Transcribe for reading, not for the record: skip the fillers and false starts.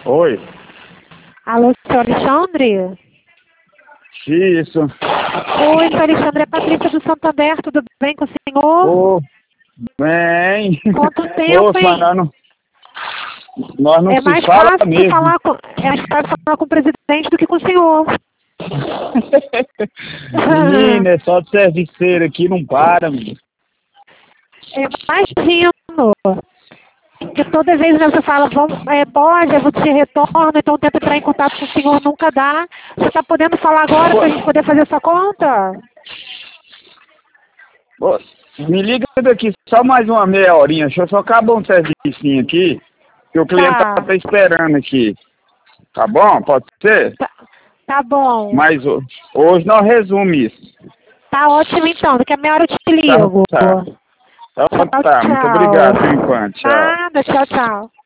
Oi. Alô, seu Alexandre? Isso. Oi, seu Alexandre, é Patrícia do Santander, tudo bem com o senhor? Ô, bem. Quanto tempo, Moço, mas hein? nós não É se mais fala fácil mesmo. falar com o presidente do que com o senhor. Menina, é só de serviceiro aqui, não para, menino. Imagino. Porque toda vez que você fala, pode, você retorna, então tenta entrar em contato com o senhor, nunca dá. Você está podendo falar agora para a gente poder fazer essa conta? Ô, me liga daqui só mais uma meia horinha. Deixa eu só acabar um servicinho aqui, que o cliente Tá. tá esperando aqui. Tá bom? Pode ser? Tá bom. Mas hoje nós resume isso. Tá ótimo então, daqui a meia hora eu te Tá, ligo. tá. Então Tchau, tá, muito obrigado por tchau. enquanto. Tchau. Nada, tchau, tchau.